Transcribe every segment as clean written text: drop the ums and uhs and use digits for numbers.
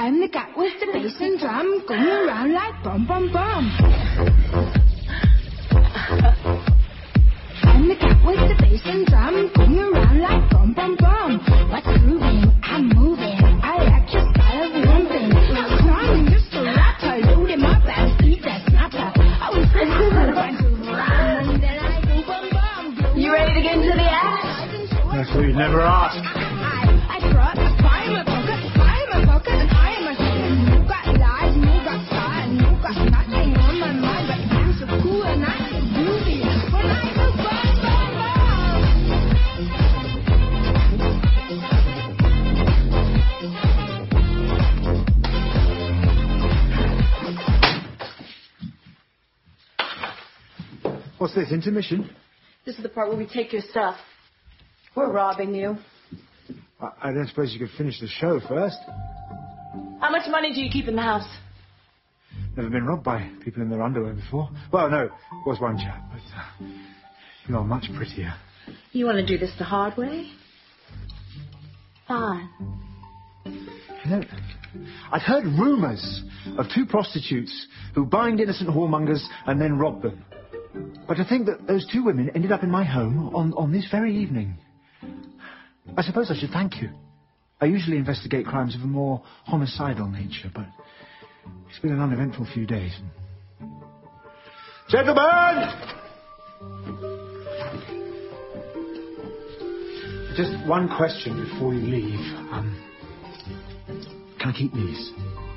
And the cat with the bass and drum going around like bum bum bum. And the cat with the bass and drum going around like bum bum bum. What's grooving? I'm moving. I like your style of moving. I'm just a rapper, load him up and eat that snapper. I was a bunch of rum and then I go bum bum. You ready to get into the act? That's what you never asked. I brought a pie in my pocket, and I am a chicken. You got lies, you got style, and you got nothing on my mind. But I'm so cool and I'm so groovy. When I go bum bum What's this, intermission? This is the part where we take your stuff. We're robbing you. I don't suppose you could finish the show first. How much money do you keep in the house? Never been robbed by people in their underwear before. Well, no, was one chap, but you're much prettier. You want to do this the hard way? Fine. You know, I'd heard rumours of 2 prostitutes who bind innocent whoremongers and then rob them. But to think that those 2 women ended up in my home on this very evening. I suppose I should thank you. I usually investigate crimes of a more homicidal nature, but it's been an uneventful few days. Gentlemen! Just one question before you leave. Can I keep these?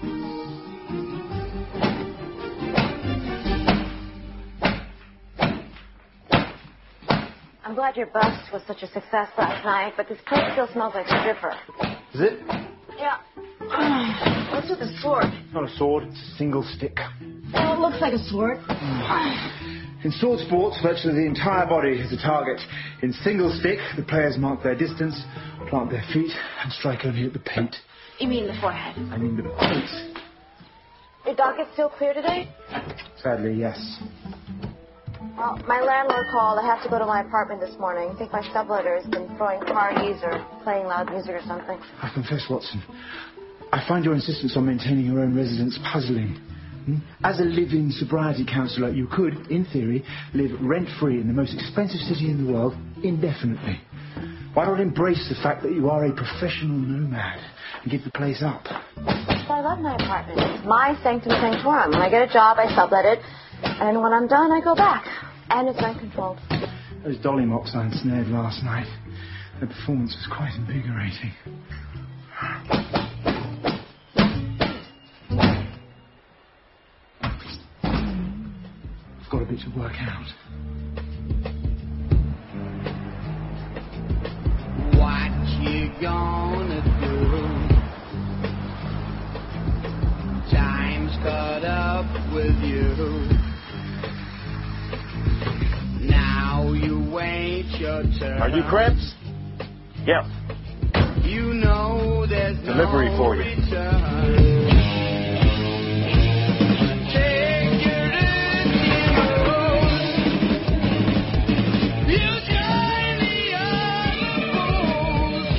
I'm glad your bust was such a success last night, but this place still smells like stripper. Is it? Yeah. What's with the sword? It's not a sword, it's a single stick. Oh, it looks like a sword. In sword sports, virtually the entire body is a target. In single stick, the players mark their distance, plant their feet, and strike only at the pate. You mean the forehead? I mean the pate. Your docket's still clear today? Sadly, yes. Well, my landlord called. I have to go to my apartment this morning. I think my subletter has been throwing parties or playing loud music or something. I confess, Watson, I find your insistence on maintaining your own residence puzzling. As a live-in sobriety counsellor, you could, in theory, live rent-free in the most expensive city in the world indefinitely. Why not embrace the fact that you are a professional nomad and give the place up? But I love my apartment. It's my sanctum sanctorum. When I get a job, I sublet it. And when I'm done, I go back. And it's rent-controlled. Those dolly mops I ensnared last night, their performance was quite invigorating. I've got a bit to work out. What you gonna do? Time's caught up with you. Now you wait your turn. Are you Krebs? Yep. You know there's Delivery no for you. return. Take your you join the other fools.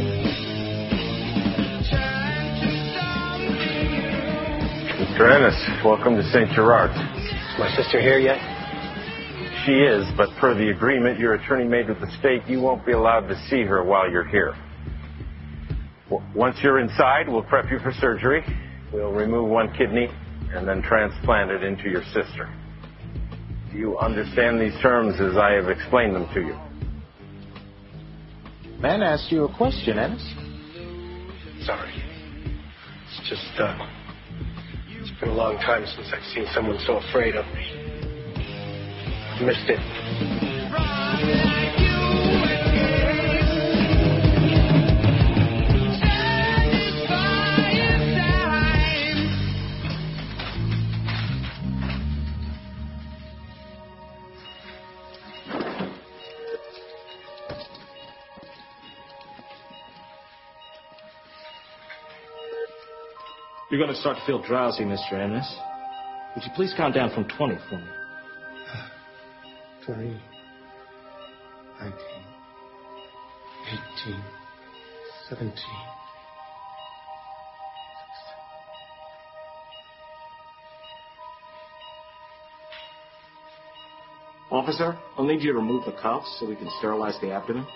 Turn to something new. Mr. Ennis, welcome to St. Gerard's. Is my sister here yet? She is, but per the agreement your attorney made with the state, you won't be allowed to see her while you're here. Once you're inside, we'll prep you for surgery. We'll remove 1 kidney and then transplant it into your sister. Do you understand these terms as I have explained them to you? Man asked you a question, Ennis. Sorry. It's just, it's been a long time since I've seen someone so afraid of me. I missed it. You're going to start to feel drowsy, Mr. Ennis. Would you please count down from 20 for me? 20, 19, 18, 17. Officer, I'll need you to remove the cuffs so we can sterilize the abdomen.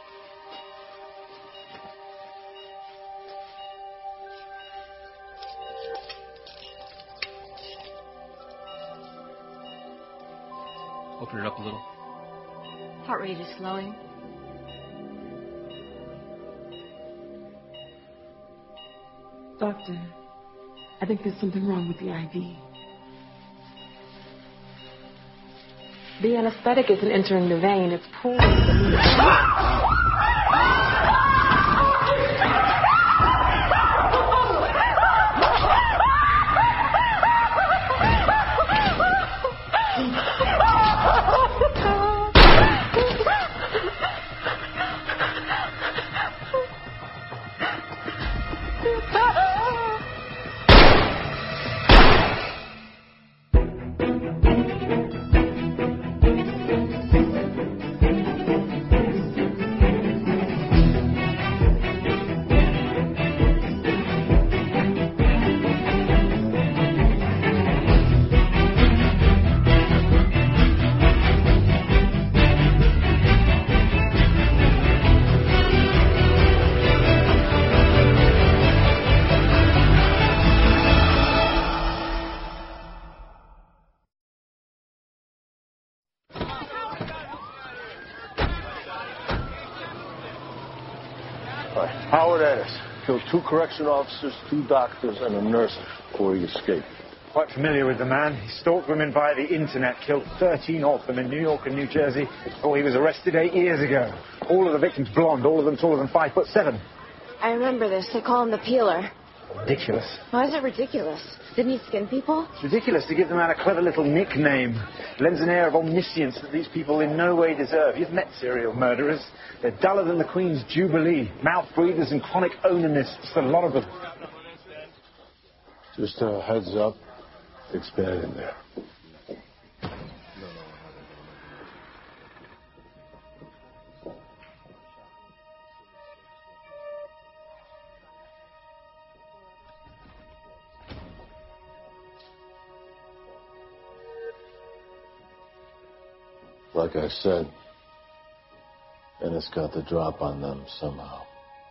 Open it up a little. Heart rate is slowing. Doctor, I think there's something wrong with the IV. The anesthetic isn't entering the vein. It's pulling the Howard Ennis killed 2 correction officers, 2 doctors, and a nurse before he escaped. Quite familiar with the man. He stalked women via the internet, killed 13 of them in New York and New Jersey before he was arrested 8 years ago. All of the victims blonde, all of them taller than 5'7". I remember this. They call him the peeler. Ridiculous. Why is it ridiculous? Didn't he skin people? It's ridiculous to give the man a clever little nickname. It lends an air of omniscience that these people in no way deserve. You've met serial murderers. They're duller than the Queen's Jubilee. Mouth breathers and chronic onanists, a lot of them. Just a heads up. It's bad in there. Like I said, Ennis got the drop on them somehow.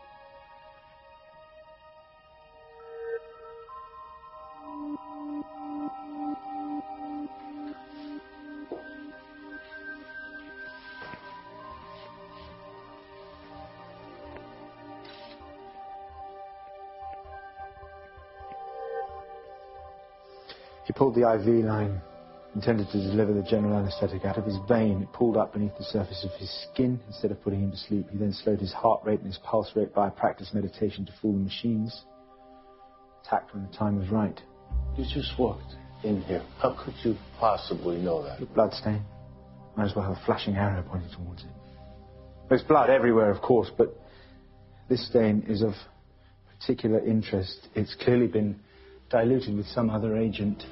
He pulled the IV line, intended to deliver the general anesthetic out of his vein. It pulled up beneath the surface of his skin instead of putting him to sleep. He then slowed his heart rate and his pulse rate by a practice meditation to fool the machines. Attacked when the time was right. You just walked in here. How could you possibly know that? The blood stain. Might as well have a flashing arrow pointed towards it. There's blood everywhere, of course, but this stain is of particular interest. It's clearly been diluted with some other agent.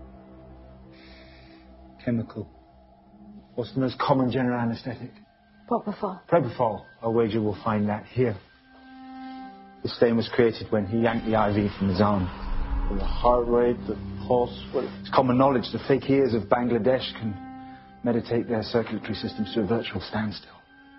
Chemical. What's the most common general anesthetic? Propofol. Propofol. I'll wager we'll find that here. The stain was created when he yanked the IV from his arm. And the heart rate, the pulse, what? It's common knowledge the fakirs of Bangladesh can meditate their circulatory systems to a virtual standstill.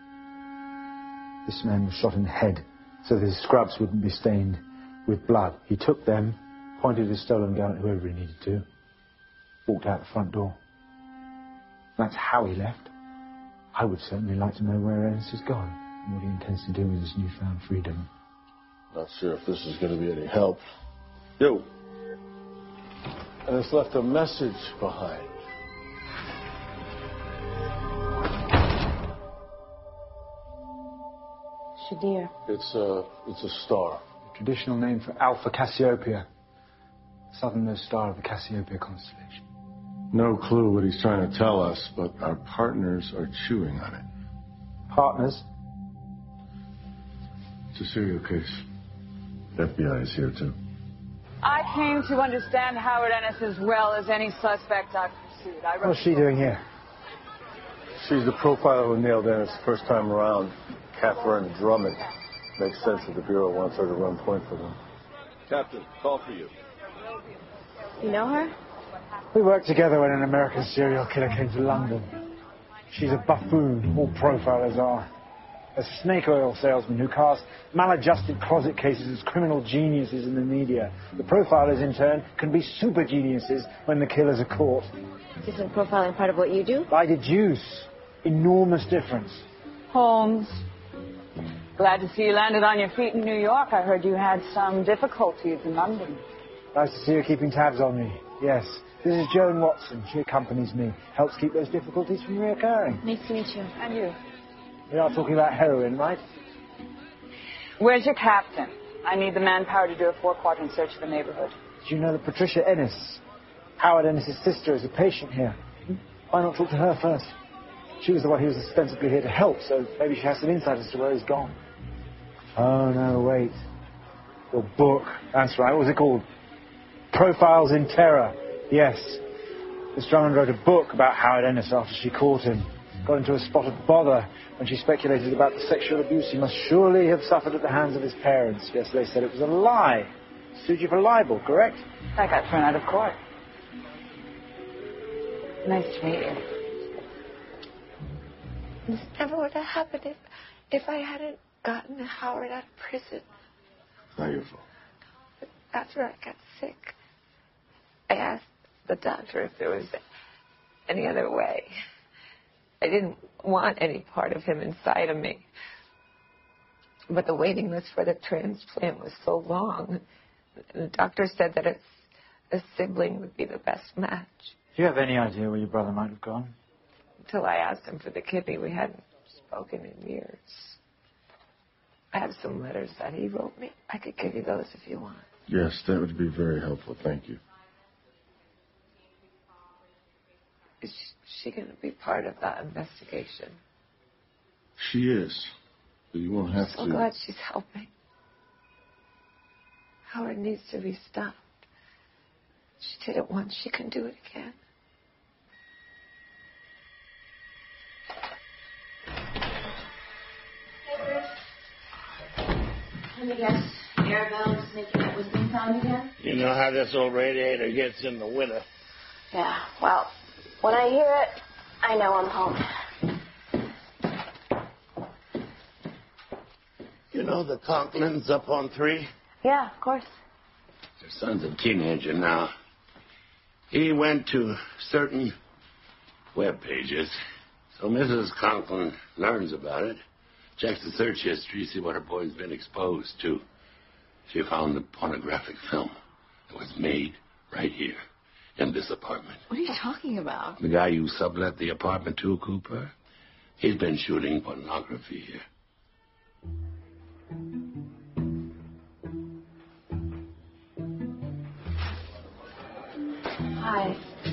This man was shot in the head so that his scrubs wouldn't be stained with blood. He took them, pointed his stolen gun at whoever he needed to, walked out the front door. That's how he left. I would certainly like to know where Ennis has gone and what he intends to do with his newfound freedom. Not sure if this is going to be any help. You. Ennis left a message behind. Shadir. It's a star. The traditional name for Alpha Cassiopeia, southernmost star of the Cassiopeia constellation. No clue what he's trying to tell us, but our partners are chewing on it. Partners? It's a serial case. FBI is here, too. I came to understand Howard Ennis as well as any suspect I've pursued. What's she doing here? She's the profiler who nailed Ennis the first time around. Catherine Drummond. Makes sense that the Bureau wants her to run point for them. Captain, call for you. You know her? We worked together when an American serial killer came to London. She's a buffoon, all profilers are. A snake oil salesman who casts maladjusted closet cases as criminal geniuses in the media. The profilers, in turn, can be super geniuses when the killers are caught. Isn't profiling part of what you do? I deduce. Enormous difference. Holmes, glad to see you landed on your feet in New York. I heard you had some difficulties in London. Nice to see you keeping tabs on me. Yes. This is Joan Watson. She accompanies me. Helps keep those difficulties from reoccurring. Nice to meet you. And you. We are talking about heroin, right? Where's your captain? I need the manpower to do a 4-quadrant search of the neighborhood. Do you know that Patricia Ennis, Howard Ennis' sister, is a patient here? Why not talk to her first? She was the one who was ostensibly here to help, so maybe she has some insight as to where he's gone. Oh, no, wait. Your book. That's right. What was it called? Profiles in Terror. Yes. Miss Drummond wrote a book about Howard Ennis after she caught him. Got into a spot of bother when she speculated about the sexual abuse he must surely have suffered at the hands of his parents. Yes, they said it was a lie. Sued you for libel, correct? I got thrown out of court. Nice to meet you. This never would have happened if I hadn't gotten Howard out of prison. Not your fault. But after I got sick, I asked the doctor if there was any other way. I didn't want any part of him inside of me. But the waiting list for the transplant was so long. The doctor said that a sibling would be the best match. Do you have any idea where your brother might have gone? Until I asked him for the kidney, we hadn't spoken in years. I have some letters that he wrote me. I could give you those if you want. Yes, that would be very helpful. Thank you. Is she going to be part of that investigation? She is. But you won't have I'm so glad she's helping. Howard needs to be stopped. She did it once. She can do it again. Let me guess. Arabelle is making that whistling sound again? You know how this old radiator gets in the winter. Yeah, well, when I hear it, I know I'm home. You know the Conklin's up on 3? Yeah, of course. Their son's a teenager now. He went to certain web pages. So Mrs. Conklin learns about it, checks the search history, see what her boy's been exposed to. She found the pornographic film that was made right here in this apartment. What are you talking about? The guy you sublet the apartment to, Cooper, he's been shooting pornography here. Hi.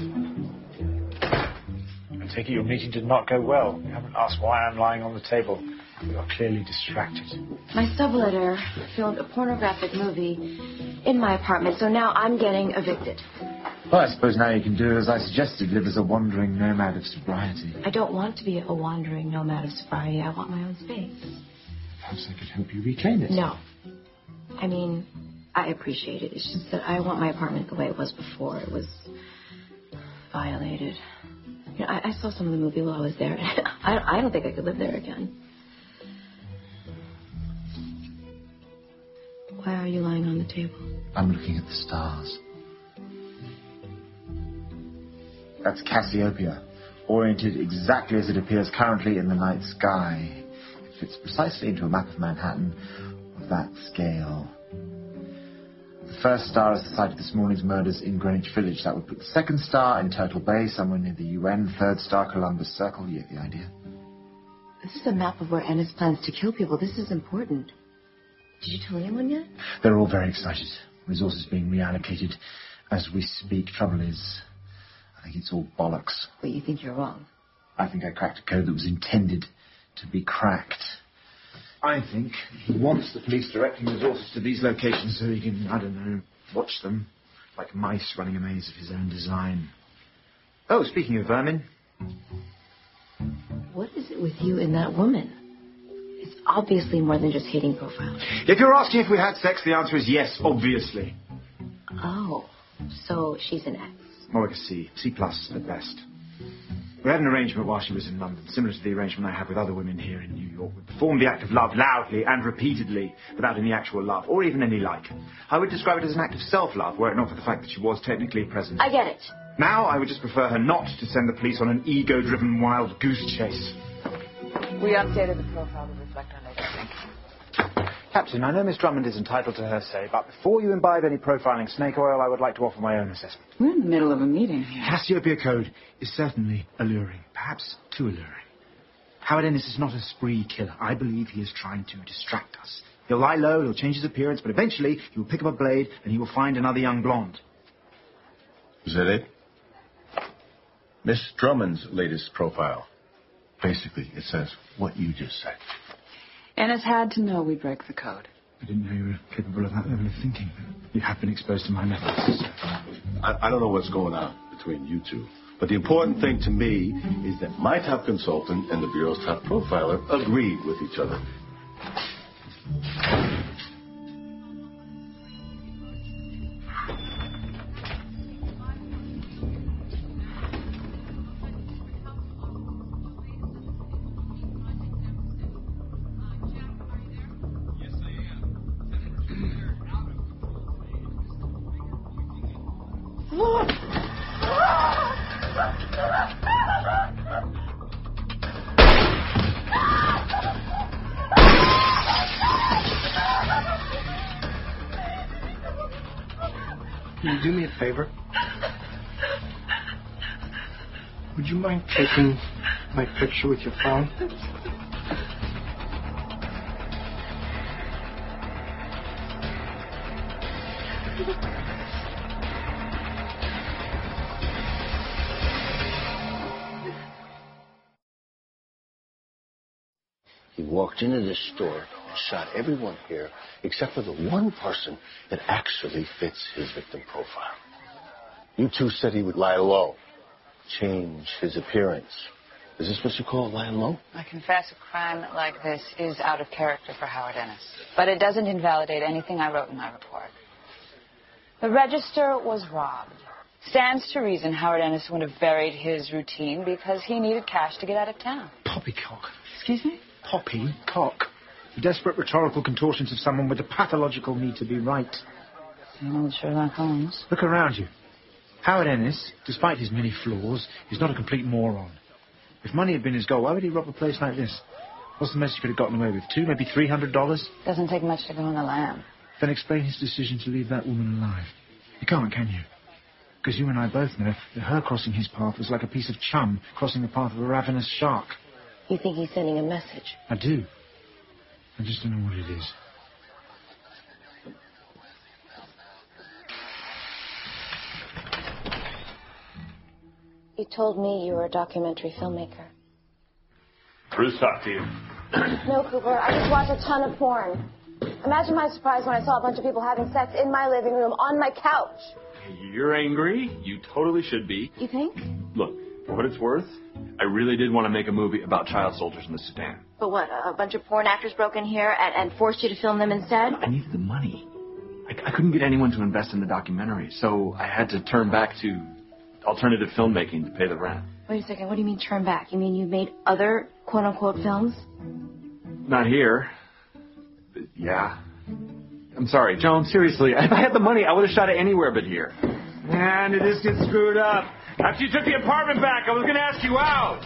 I take it your meeting did not go well. You haven't asked why I'm lying on the table. You are clearly distracted. My subletter filmed a pornographic movie in my apartment, so now I'm getting evicted. Well, I suppose now you can do as I suggested, live as a wandering nomad of sobriety. I don't want to be a wandering nomad of sobriety. I want my own space. Perhaps I could help you reclaim it. No. I mean, I appreciate it. It's just that I want my apartment the way it was before. It was violated. You know, I saw some of the movie while I was there. I don't think I could live there again. Why are you lying on the table? I'm looking at the stars. That's Cassiopeia, oriented exactly as it appears currently in the night sky. It fits precisely into a map of Manhattan of that scale. The first star is the site of this morning's murders in Greenwich Village. That would put the second star in Turtle Bay, somewhere near the UN. Third star, Columbus Circle. You get the idea. This is a map of where Ennis plans to kill people. This is important. Did you tell anyone yet? They're all very excited. Resources being reallocated as we speak. Trouble is, I think it's all bollocks. But you think you're wrong? I think I cracked a code that was intended to be cracked. I think he wants the police directing resources to these locations so he can, I don't know, watch them like mice running a maze of his own design. Oh, speaking of vermin. What is it with you and that woman? It's obviously more than just hating profiles. If you're asking if we had sex, the answer is yes, obviously. Oh, so she's an X. More like a C. C+ at best. We had an arrangement while she was in London, similar to the arrangement I have with other women here in New York. We performed the act of love loudly and repeatedly, without any actual love, or even any like. I would describe it as an act of self-love, were it not for the fact that she was technically present. I get it. Now, I would just prefer her not to send the police on an ego-driven wild goose chase. We updated the profile to reflect our latest thinking. Captain, I know Miss Drummond is entitled to her say, but before you imbibe any profiling snake oil, I would like to offer my own assessment. We're in the middle of a meeting here. Cassiopeia Code is certainly alluring, perhaps too alluring. Howard Ennis is not a spree killer. I believe he is trying to distract us. He'll lie low, he'll change his appearance, but eventually he will pick up a blade and he will find another young blonde. Is that it? Miss Drummond's latest profile. Basically, it says what you just said. Ennis had to know we'd break the code. I didn't know you were capable of that level of thinking. You have been exposed to my methods. I don't know what's going on between you two, but the important thing to me is that my top consultant and the Bureau's top profiler agreed with each other. Can you do me a favor? Would you mind taking my picture with your phone? He walked into this store and shot everyone here except for the one person that actually fits his victim profile. You two said he would lie low, change his appearance. Is this what you call lying low? I confess a crime like this is out of character for Howard Ennis. But it doesn't invalidate anything I wrote in my report. The register was robbed. Stands to reason Howard Ennis would have varied his routine because he needed cash to get out of town. Poppycock. Excuse me? Poppycock. The desperate rhetorical contortions of someone with a pathological need to be right. Same old Sherlock Holmes. Look around you. Howard Ennis, despite his many flaws, is not a complete moron. If money had been his goal, why would he rob a place like this? What's the most he could have gotten away with? $200, maybe $300? Doesn't take much to go on the lam. Then explain his decision to leave that woman alive. You can't, can you? Because you and I both know that her crossing his path was like a piece of chum crossing the path of a ravenous shark. You think he's sending a message? I do. I just don't know what it is. You told me you were a documentary filmmaker. Bruce talked to you. No, Cooper. I just watch a ton of porn. Imagine my surprise when I saw a bunch of people having sex in my living room on my couch. You're angry. You totally should be. You think? Look, for what it's worth, I really did want to make a movie about child soldiers in the Sudan. But what, a bunch of porn actors broke in here and forced you to film them instead? I needed the money. I couldn't get anyone to invest in the documentary, so I had to turn back to alternative filmmaking to pay the rent. Wait a second, what do you mean turn back? You mean you made other quote-unquote films? Not here. But yeah. I'm sorry, Joan, seriously, if I had the money, I would have shot it anywhere but here. Man, it just gets screwed up. After you took the apartment back, I was going to ask you out.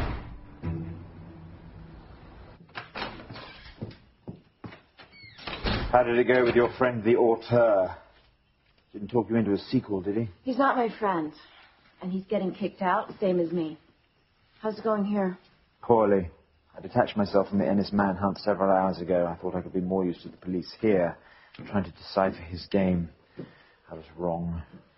How did it go with your friend, the auteur? Didn't talk you into a sequel, did he? He's not my friend. And he's getting kicked out, same as me. How's it going here? Poorly. I detached myself from the Ennis manhunt several hours ago. I thought I could be more use to the police here, trying to decipher his game. I was wrong.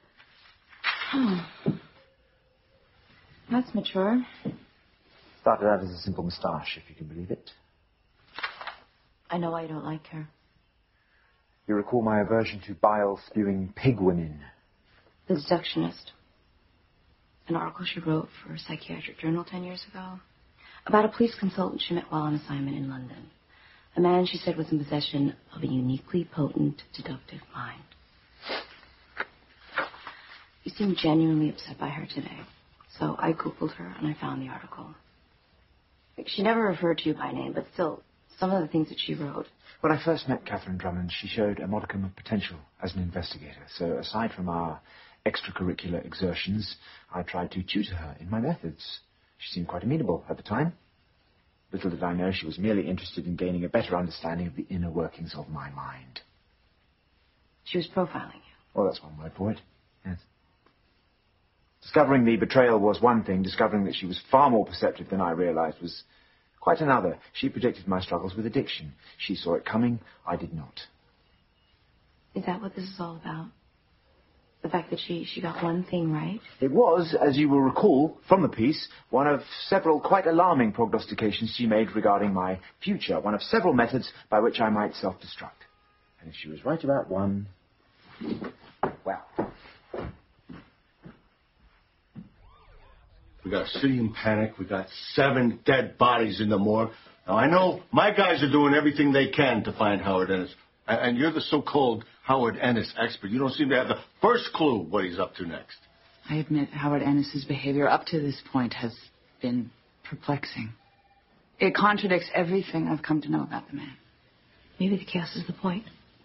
That's mature. Started out as a simple moustache, if you can believe it. I know why you don't like her. You recall my aversion to bile-spewing pig women. The Seductionist. An article she wrote for a psychiatric journal 10 years ago about a police consultant she met while on assignment in London. A man she said was in possession of a uniquely potent deductive mind. You seem genuinely upset by her today. So I Googled her and I found the article. She never referred to you by name, but still, some of the things that she wrote. When I first met Catherine Drummond, she showed a modicum of potential as an investigator. So aside from our extracurricular exertions, I tried to tutor her in my methods. She seemed quite amenable at the time. Little did I know she was merely interested in gaining a better understanding of the inner workings of my mind. She was profiling you. Well, that's one word for it, yes. Discovering the betrayal was one thing. Discovering that she was far more perceptive than I realized was quite another. She predicted my struggles with addiction. She saw it coming. I did not. Is that what this is all about? The fact that she got one thing right? It was, as you will recall from the piece, one of several quite alarming prognostications she made regarding my future, one of several methods by which I might self-destruct. And if she was right about one, well... We got a city in panic. We got 7 dead bodies in the morgue. Now, I know my guys are doing everything they can to find Howard Ennis. And you're the so-called Howard Ennis expert. You don't seem to have the first clue what he's up to next. I admit Howard Ennis's behavior up to this point has been perplexing. It contradicts everything I've come to know about the man. Maybe the chaos is the point.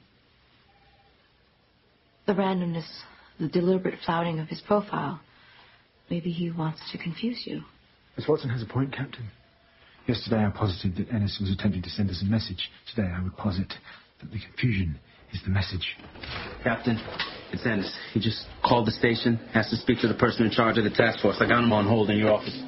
The randomness, the deliberate flouting of his profile. Maybe he wants to confuse you. Miss Watson has a point, Captain. Yesterday I posited that Ennis was attempting to send us a message. Today I would posit that the confusion is the message. Captain, it's Ennis. He just called the station, asked to speak to the person in charge of the task force. I got him on hold in your office.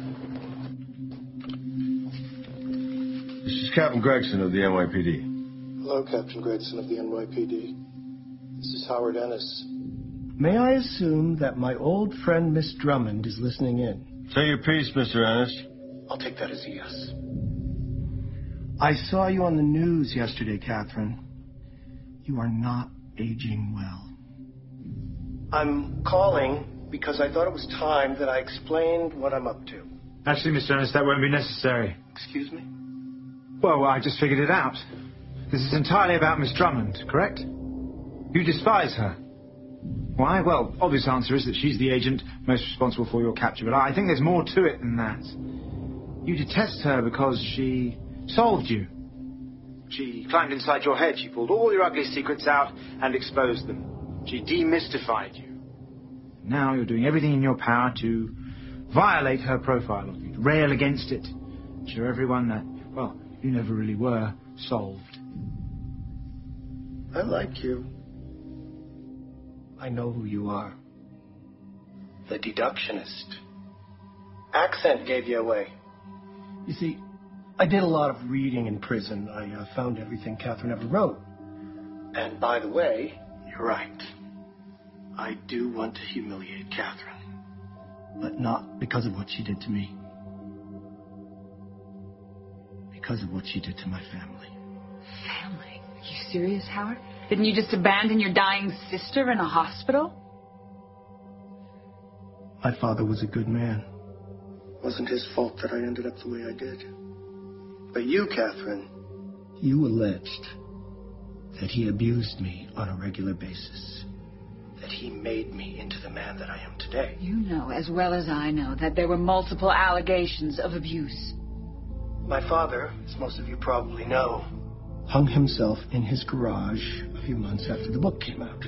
This is Captain Gregson of the NYPD. Hello, Captain Gregson of the NYPD. This is Howard Ennis. May I assume that my old friend Miss Drummond is listening in? Say your piece, Mr. Ennis. I'll take that as a yes. I saw you on the news yesterday, Catherine. You are not aging well. I'm calling because I thought it was time that I explained what I'm up to. Actually, Mr. Ennis, that won't be necessary. Excuse me? Well, I just figured it out. This is entirely about Miss Drummond, correct? You despise her. Why? Well, obvious answer is that she's the agent most responsible for your capture, but I think there's more to it than that. You detest her because she solved you. She climbed inside your head, she pulled all your ugly secrets out and exposed them. She demystified you. Now you're doing everything in your power to violate her profile of you, to rail against it, show everyone that, well, you never really were solved. I like you. I know who you are. The deductionist. Accent gave you away. You see, I did a lot of reading in prison. I found everything Catherine ever wrote. And by the way, you're right. I do want to humiliate Catherine. But not because of what she did to me. Because of what she did to my family. Family? Are you serious, Howard? Didn't you just abandon your dying sister in a hospital? My father was a good man. It wasn't his fault that I ended up the way I did. But you, Catherine, you alleged that he abused me on a regular basis. That he made me into the man that I am today. You know as well as I know that there were multiple allegations of abuse. My father, as most of you probably know, hung himself in his garage a few months after the book came out.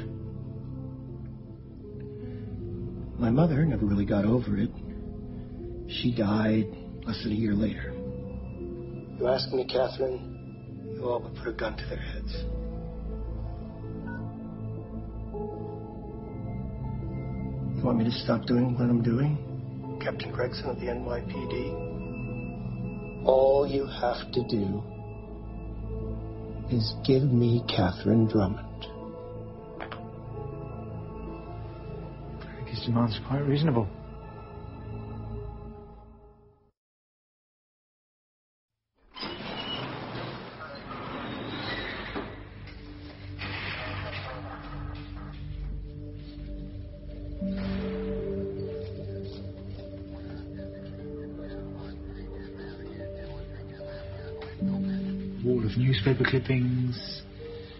My mother never really got over it. She died less than a year later. You ask me, Catherine, you all but put a gun to their heads. You want me to stop doing what I'm doing? Captain Gregson of the NYPD? All you have to do is give me Catherine Drummond. I think his demands are quite reasonable. Wall of newspaper clippings,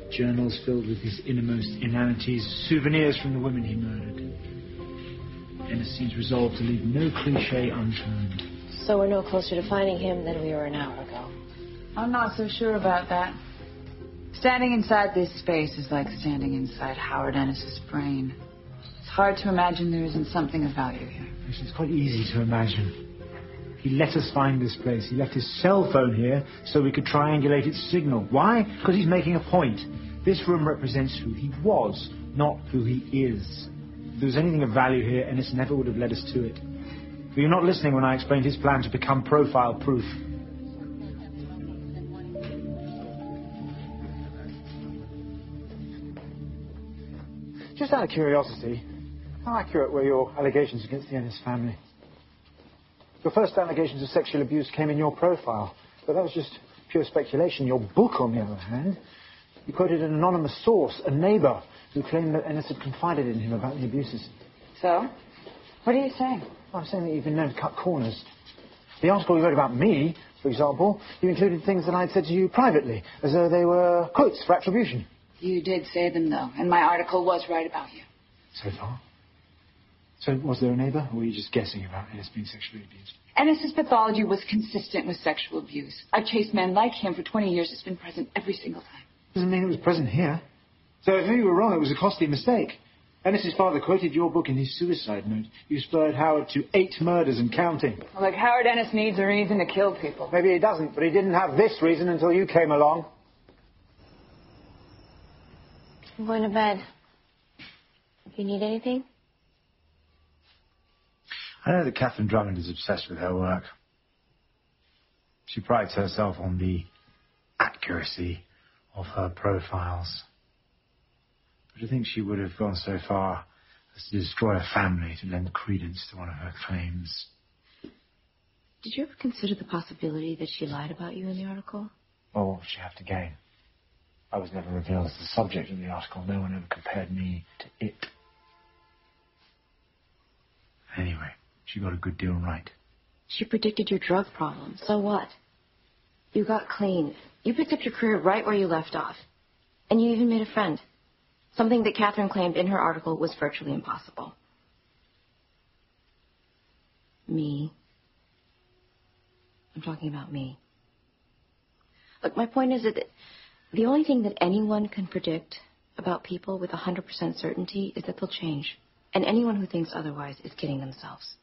journals filled with his innermost inanities, souvenirs from the women he murdered. Ennis seems resolved to leave no cliche unturned. So we're no closer to finding him than we were an hour ago. I'm not so sure about that. Standing inside this space is like standing inside Howard Ennis's brain. It's hard to imagine there isn't something of value here. Actually, it's quite easy to imagine. He let us find this place. He left his cell phone here so we could triangulate its signal. Why? Because he's making a point. This room represents who he was, not who he is. If there was anything of value here, Ennis never would have led us to it. But you're not listening when I explained his plan to become profile-proof. Just out of curiosity, how accurate were your allegations against the Ennis family? Your first allegations of sexual abuse came in your profile, but that was just pure speculation. Your book, on the other hand, you quoted an anonymous source, a neighbour, who claimed that Ennis had confided in him about the abuses. So? What are you saying? I'm saying that you've been known to cut corners. The article you wrote about me, for example, you included things that I'd said to you privately, as though they were quotes for attribution. You did say them, though, and my article was right about you. So far? So was there a neighbour, or were you just guessing about Ennis being sexually abused? Ennis's pathology was consistent with sexual abuse. I've chased men like him for 20 years. It's been present every single time. Doesn't mean it was present here. So if you were wrong, it was a costly mistake. Ennis's father quoted your book in his suicide note. You spurred Howard to 8 murders and counting. Well, like Howard Ennis needs a reason to kill people. Maybe he doesn't, but he didn't have this reason until you came along. I'm going to bed. You need anything? I know that Catherine Drummond is obsessed with her work. She prides herself on the accuracy of her profiles. But I think she would have gone so far as to destroy a family to lend credence to one of her claims. Did you ever consider the possibility that she lied about you in the article? Well, what would she have to gain? I was never revealed as the subject of the article. No one ever compared me to it. Anyway, she got a good deal right. She predicted your drug problem. So what? You got clean. You picked up your career right where you left off. And you even made a friend. Something that Catherine claimed in her article was virtually impossible. Me. I'm talking about me. Look, my point is that the only thing that anyone can predict about people with 100% certainty is that they'll change. And anyone who thinks otherwise is kidding themselves.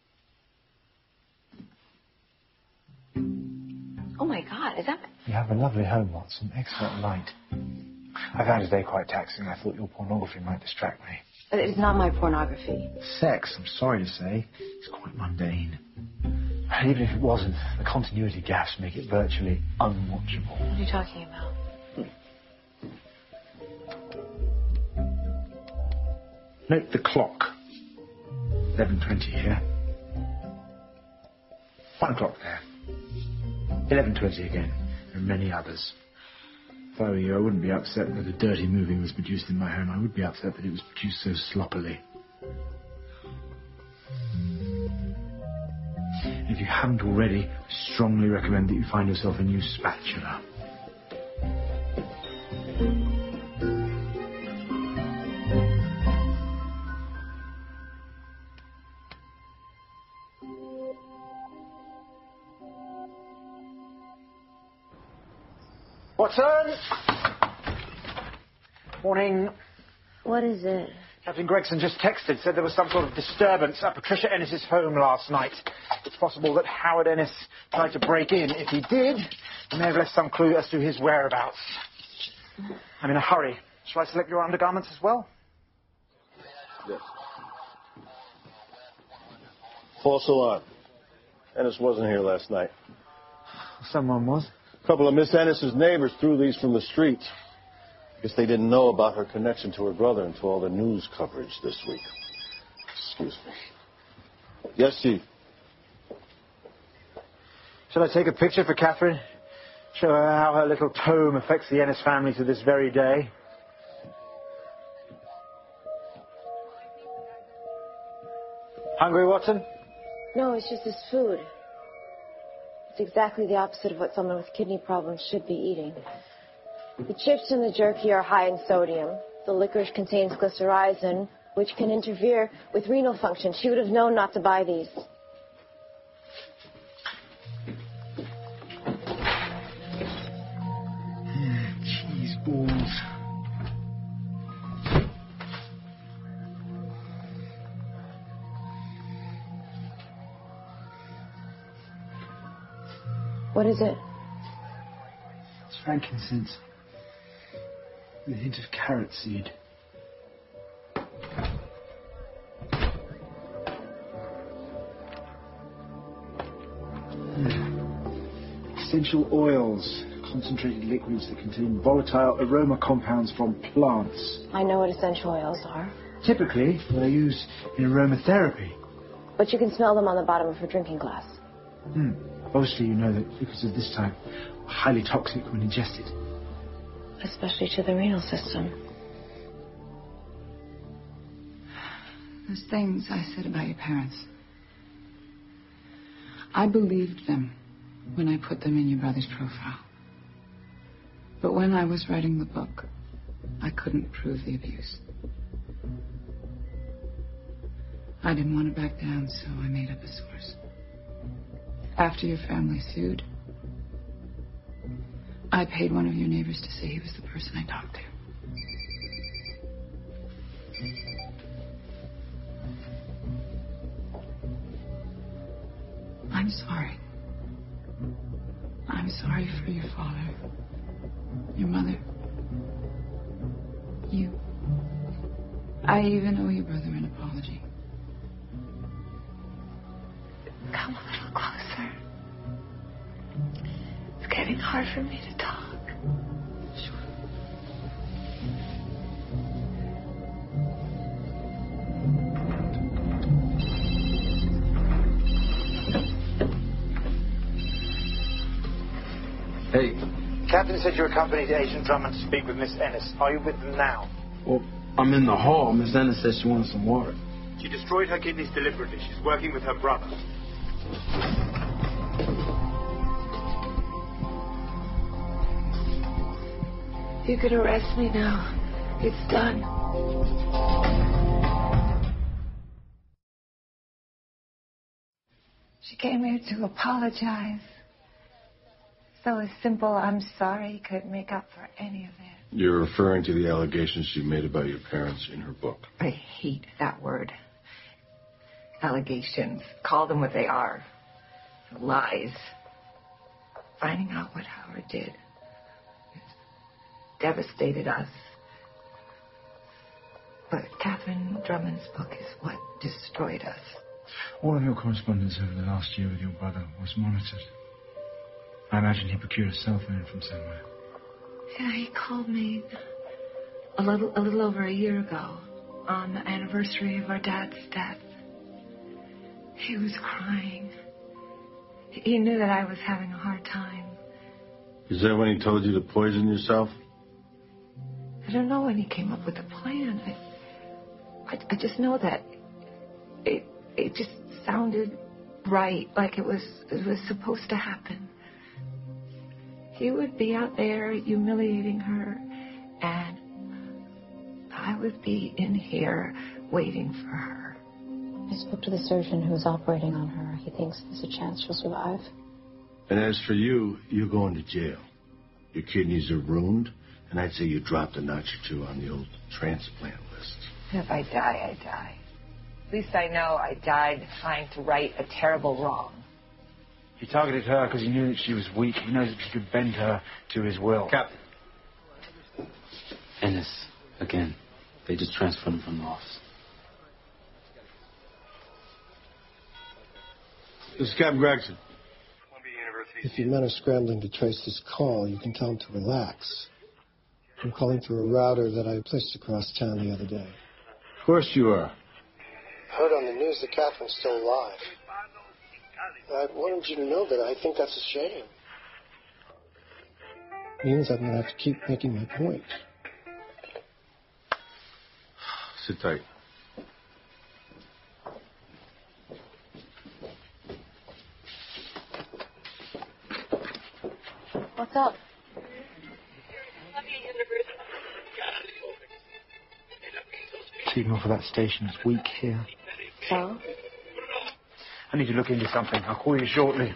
Oh my God, is that... You have a lovely home, Watson. Excellent light. I found today quite taxing. I thought your pornography might distract me. It is not my pornography. Sex, I'm sorry to say, is quite mundane. And even if it wasn't, the continuity gaps make it virtually unwatchable. What are you talking about? Note the clock. 11:20 here. 1 o'clock there. 11:20 again. And many others. If I were you, I wouldn't be upset that a dirty movie was produced in my home. I would be upset that it was produced so sloppily. If you haven't already, I strongly recommend that you find yourself a new spatula. Watson! Morning. What is it? Captain Gregson just texted, said there was some sort of disturbance at Patricia Ennis's home last night. It's possible that Howard Ennis tried to break in. If he did, he may have left some clue as to his whereabouts. I'm in a hurry. Shall I select your undergarments as well? Yes. False alarm. Ennis wasn't here last night. Someone was. A couple of Miss Ennis's neighbors threw these from the street. Guess they didn't know about her connection to her brother until all the news coverage this week. Excuse me. Yes, Chief. Shall I take a picture for Catherine? Show her how her little tome affects the Ennis family to this very day. Hungry, Watson? No, it's just this food. It's exactly the opposite of what someone with kidney problems should be eating. The chips and the jerky are high in sodium. The licorice contains glycyrrhizin, which can interfere with renal function. She would have known not to buy these. Cheese balls. What is it? It's frankincense. With a hint of carrot seed. Essential oils, concentrated liquids that contain volatile aroma compounds from plants. I know what essential oils are. Typically, they're used in aromatherapy. But you can smell them on the bottom of her drinking glass. Obviously, you know that liquids of this type are highly toxic when ingested. Especially to the renal system. Those things I said about your parents. I believed them when I put them in your brother's profile. But when I was writing the book, I couldn't prove the abuse. I didn't want to back down, so I made up a source. After your family sued, I paid one of your neighbors to say he was the person I talked to. I'm sorry. I'm sorry for your father, your mother, you. I even owe your brother an apology. Come a little closer. It's getting hard for me to talk. Hey. Captain said you accompanied Agent Drummond to speak with Miss Ennis. Are you with them now? Well, I'm in the hall. Miss Ennis said she wanted some water. She destroyed her kidneys deliberately. She's working with her brother. You can arrest me now. It's done. She came here to apologize. So a simple I'm sorry could make up for any of it. You're referring to the allegations she made about your parents in her book. I hate that word. Allegations. Call them what they are. Lies. Finding out what Howard did. It devastated us. But Catherine Drummond's book is what destroyed us. All of your correspondence over the last year with your brother was monitored. I imagine he procured a cell phone from somewhere. Yeah, he called me a little over a year ago on the anniversary of our dad's death. He was crying. He knew that I was having a hard time. Is that when he told you to poison yourself? I don't know when he came up with the plan. I just know that it just sounded right, like it was supposed to happen. He would be out there humiliating her, and I would be in here waiting for her. I spoke to the surgeon who was operating on her. He thinks there's a chance she'll survive. And as for you, you're going to jail. Your kidneys are ruined, and I'd say you dropped a notch or two on the old transplant list. If I die, I die. At least I know I died trying to right a terrible wrong. He targeted her because he knew that she was weak. He knows that he could bend her to his will. Captain. Ennis, again. They just transferred him from the office. This is Captain Gregson. If your men are scrambling to trace this call, you can tell them to relax. I'm calling through a router that I placed across town the other day. Of course you are. Heard on the news that Catherine's still alive. I wanted you to know that I think that's a shame. Means I'm going to have to keep making my point. Sit tight. What's up? signal for that station is weak here. So? I need to look into something. I'll call you shortly.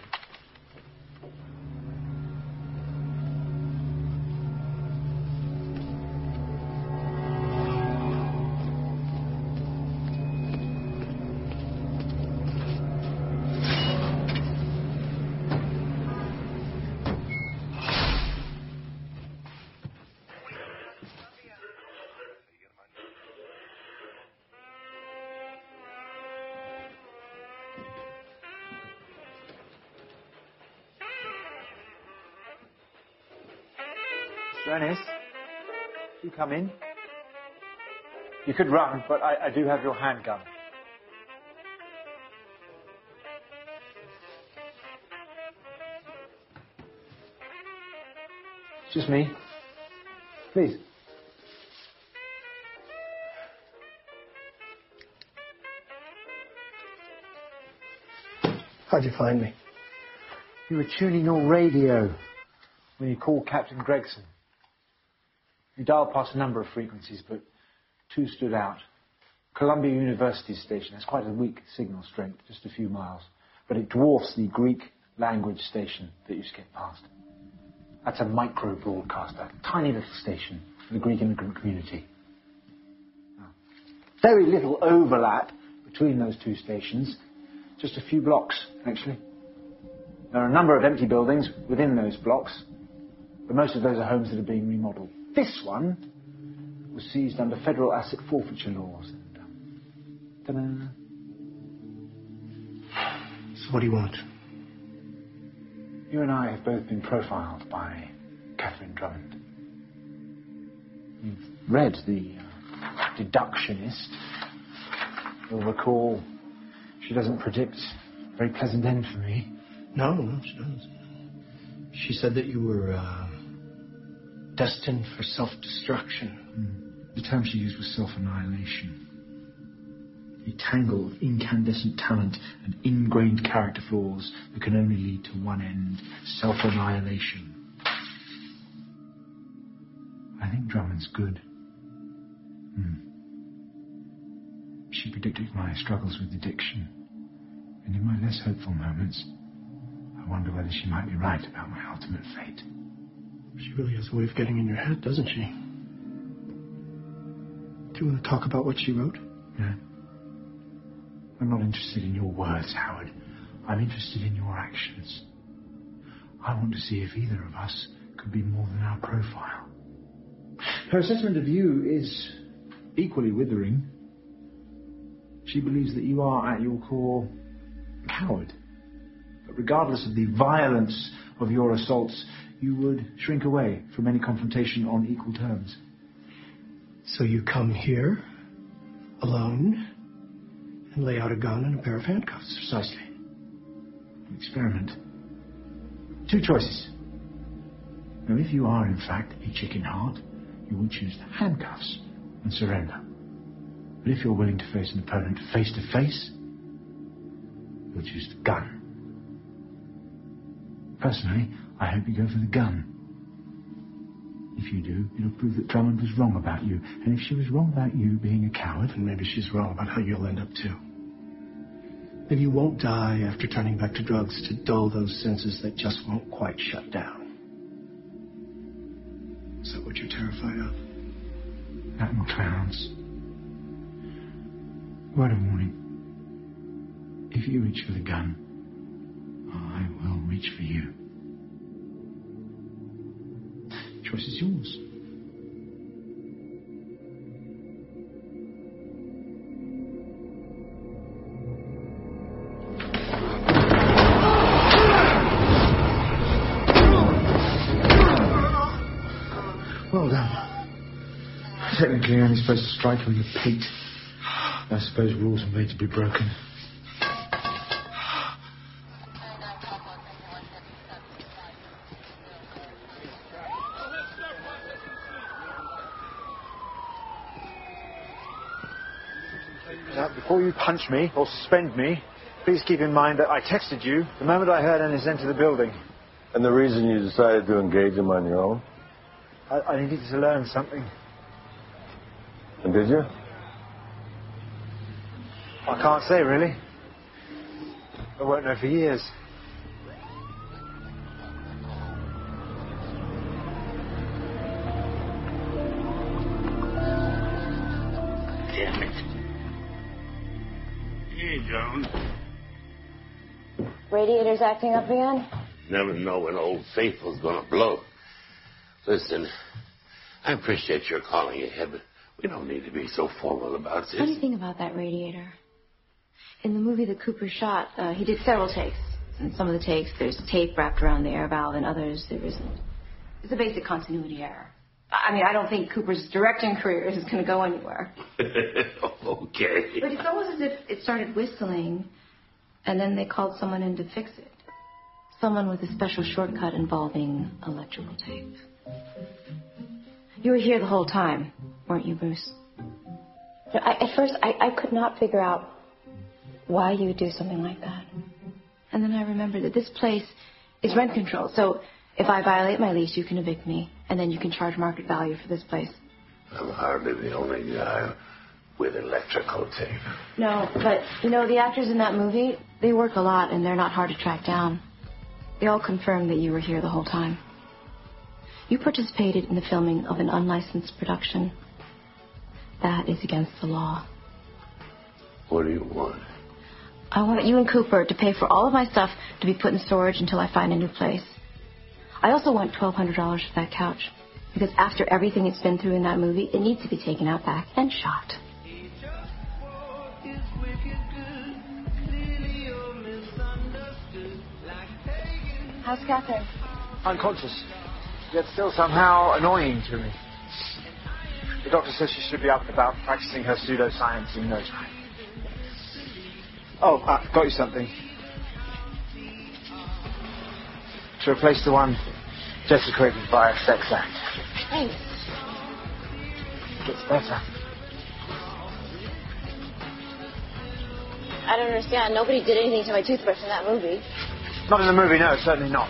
Ernest, you come in. You could run, but I do have your handgun. Just me. Please. How'd you find me? You were tuning your radio when you called Captain Gregson. You dialed past a number of frequencies, but two stood out. Columbia University station has quite a weak signal strength, just a few miles, but it dwarfs the Greek language station that you skipped past. That's a micro broadcaster, a tiny little station for the Greek immigrant community. Very little overlap between those two stations, just a few blocks, actually. There are a number of empty buildings within those blocks, but most of those are homes that are being remodeled. This one was seized under federal asset forfeiture laws. Ta-da. So what do you want? You and I have both been profiled by Catherine Drummond. You've read The Deductionist. You'll recall she doesn't predict a very pleasant end for me. No, she doesn't. She said that you were destined for self-destruction. The term she used was self-annihilation. A tangle of incandescent talent and ingrained character flaws that can only lead to one end, self-annihilation. I think Drummond's good. She predicted my struggles with addiction. And in my less hopeful moments, I wonder whether she might be right about my ultimate fate. She really has a way of getting in your head, doesn't she? Do you want to talk about what she wrote? Yeah. I'm not interested in your words, Howard. I'm interested in your actions. I want to see if either of us could be more than our profile. Her assessment of you is equally withering. She believes that you are, at your core, a coward. But regardless of the violence of your assaults, you would shrink away from any confrontation on equal terms. So you come here, alone, and lay out a gun and a pair of handcuffs. Precisely. An experiment. Two choices. Now, if you are, in fact, a chicken heart, you would choose the handcuffs and surrender. But if you're willing to face an opponent face to face, you'll choose the gun. Personally, I hope you go for the gun. If you do, it'll prove that Drummond was wrong about you. And if she was wrong about you being a coward, then maybe she's wrong about how you'll end up too. Maybe you won't die after turning back to drugs to dull those senses that just won't quite shut down. Is that what you're terrified of? That and clowns. Word of warning. If you reach for the gun, I will reach for you. The choice is yours. Well done. Technically, you're only supposed to strike her in the pate. I suppose rules are made to be broken. Now, before you punch me or suspend me, please keep in mind that I texted you the moment I heard Ennis enter the building. And the reason you decided to engage him on your own? I needed to learn something. And did you? I can't say, really. I won't know for years. Damn it. Hey, Jones. Radiator's acting up again? Never know when Old Faithful's gonna blow. Listen, I appreciate your calling ahead, but we don't need to be so formal about this. Funny thing about that radiator. In the movie that Cooper shot, he did several takes. In some of the takes, there's tape wrapped around the air valve, and others there isn't. It's a basic continuity error. I mean, I don't think Cooper's directing career is going to go anywhere. Okay. But it's almost as if it started whistling, and then they called someone in to fix it. Someone with a special shortcut involving electrical tape. You were here the whole time, weren't you, Bruce? At first, I could not figure out why you would do something like that. And then I remembered that this place is rent controlled, so if I violate my lease, you can evict me, and then you can charge market value for this place. I'm hardly the only guy with electrical tape. No, but, the actors in that movie, they work a lot, and they're not hard to track down. They all confirmed that you were here the whole time. You participated in the filming of an unlicensed production. That is against the law. What do you want? I want you and Cooper to pay for all of my stuff to be put in storage until I find a new place. I also want $1,200 for that couch. Because after everything it's been through in that movie, it needs to be taken out back and shot. How's Catherine? Unconscious, yet still somehow annoying to me. The doctor says she should be up and about practicing her pseudoscience in no time. Oh, got you something. To replace the one desecrated by a sex act. Thanks. Gets better. I don't understand. Nobody did anything to my toothbrush in that movie. Not in the movie, no, certainly not.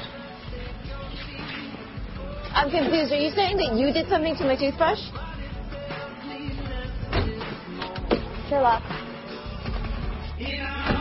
I'm confused. Are you saying that you did something to my toothbrush? Sherlock.